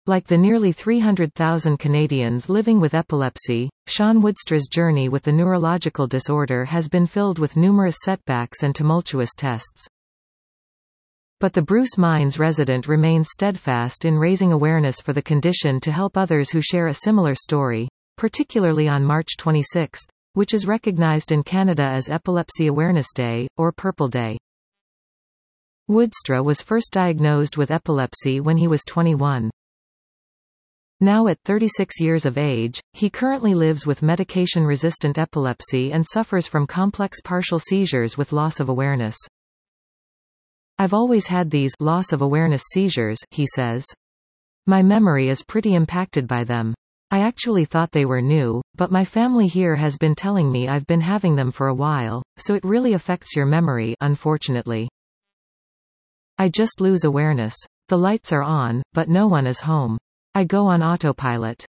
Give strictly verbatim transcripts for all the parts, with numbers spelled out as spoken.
Like the nearly three hundred thousand Canadians living with epilepsy, Sean Woodstra's journey with the neurological disorder has been filled with numerous setbacks and tumultuous tests. But the Bruce Mines resident remains steadfast in raising awareness for the condition to help others who share a similar story, particularly on March twenty-sixth, which is recognized in Canada as Epilepsy Awareness Day, or Purple Day. Woodstra was first diagnosed with epilepsy when he was twenty-one. Now at thirty-six years of age, he currently lives with medication-resistant epilepsy and suffers from complex partial seizures with loss of awareness. "I've always had these loss of awareness seizures," he says. "My memory is pretty impacted by them. I actually thought they were new, but my family here has been telling me I've been having them for a while, so it really affects your memory, unfortunately. I just lose awareness. The lights are on, but no one is home. I go on autopilot."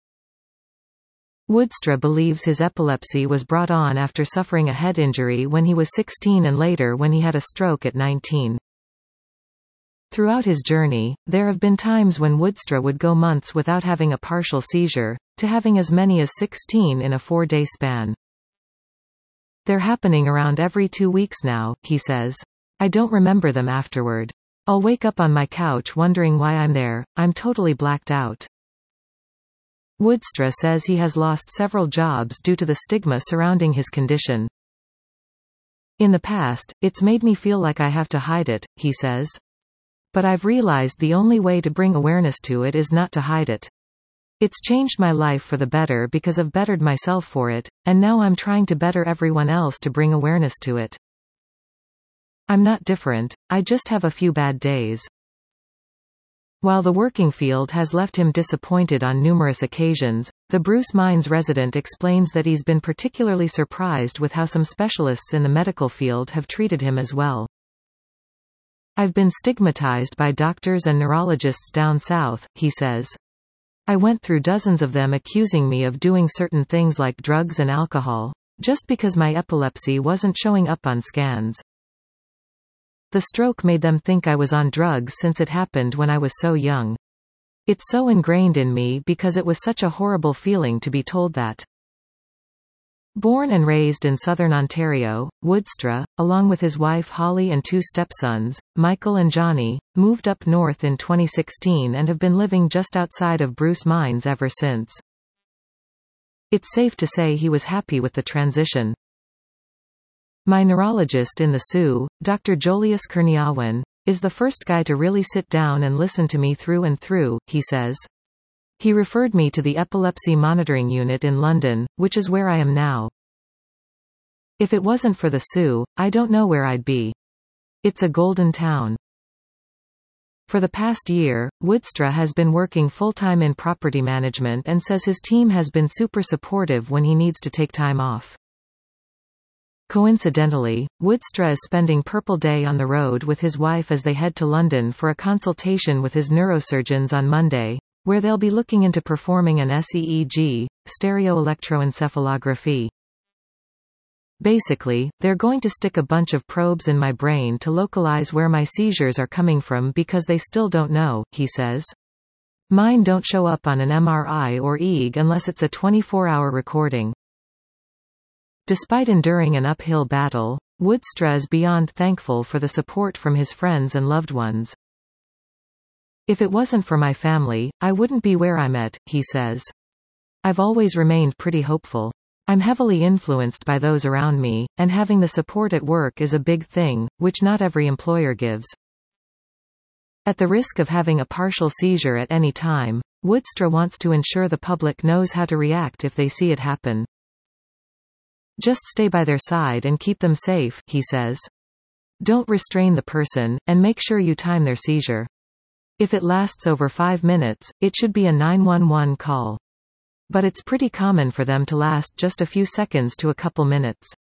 Woodstra believes his epilepsy was brought on after suffering a head injury when he was sixteen and later when he had a stroke at nineteen. Throughout his journey, there have been times when Woodstra would go months without having a partial seizure, to having as many as sixteen in a four-day span. "They're happening around every two weeks now," he says. "I don't remember them afterward. I'll wake up on my couch wondering why I'm there, I'm totally blacked out." Woodstra says he has lost several jobs due to the stigma surrounding his condition. "In the past, it's made me feel like I have to hide it," he says. "But I've realized the only way to bring awareness to it is not to hide it. It's changed my life for the better because I've bettered myself for it, and now I'm trying to better everyone else to bring awareness to it. I'm not different, I just have a few bad days." While the working field has left him disappointed on numerous occasions, the Bruce Mines resident explains that he's been particularly surprised with how some specialists in the medical field have treated him as well. "I've been stigmatized by doctors and neurologists down south," he says. "I went through dozens of them accusing me of doing certain things like drugs and alcohol, just because my epilepsy wasn't showing up on scans. The stroke made them think I was on drugs since it happened when I was so young. It's so ingrained in me because it was such a horrible feeling to be told that." Born and raised in southern Ontario, Woodstra, along with his wife Holly and two stepsons, Michael and Johnny, moved up north in twenty sixteen and have been living just outside of Bruce Mines ever since. It's safe to say he was happy with the transition. "My neurologist in the Sioux, Doctor Jolius Kurniawan, is the first guy to really sit down and listen to me through and through," he says. "He referred me to the Epilepsy Monitoring Unit in London, which is where I am now. If it wasn't for the Sioux, I don't know where I'd be. It's a golden town." For the past year, Woodstra has been working full-time in property management and says his team has been super supportive when he needs to take time off. Coincidentally, Woodstra is spending Purple Day on the road with his wife as they head to London for a consultation with his neurosurgeons on Monday, where they'll be looking into performing an S E E G, stereoelectroencephalography. "Basically, they're going to stick a bunch of probes in my brain to localize where my seizures are coming from because they still don't know," he says. "Mine don't show up on an M R I or E E G unless it's a twenty-four hour recording." Despite enduring an uphill battle, Woodstra is beyond thankful for the support from his friends and loved ones. "If it wasn't for my family, I wouldn't be where I'm at," he says. "I've always remained pretty hopeful. I'm heavily influenced by those around me, and having the support at work is a big thing, which not every employer gives." At the risk of having a partial seizure at any time, Woodstra wants to ensure the public knows how to react if they see it happen. "Just stay by their side and keep them safe," he says. "Don't restrain the person, and make sure you time their seizure. If it lasts over five minutes, it should be a nine one one call. But it's pretty common for them to last just a few seconds to a couple minutes."